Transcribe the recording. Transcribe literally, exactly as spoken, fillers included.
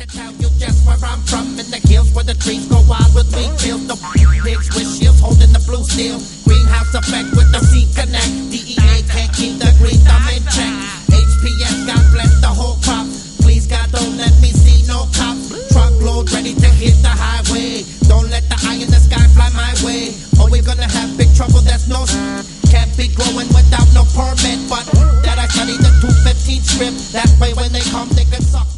tell you just where I'm from. In the hills where the trees go wild with me. Fields the pigs with shields holding the blue steel. Greenhouse effect with the C connect. D E A can't keep the green thumb in check. H P S God bless the whole crop. Please God don't let me see no cops. Truckload ready to hit the highway. Don't let the eye in the sky fly my way. Or we're gonna have big trouble, that's no s- Can't be growing without no permit. But that I study the two fifteen script. That way when they come they can suck.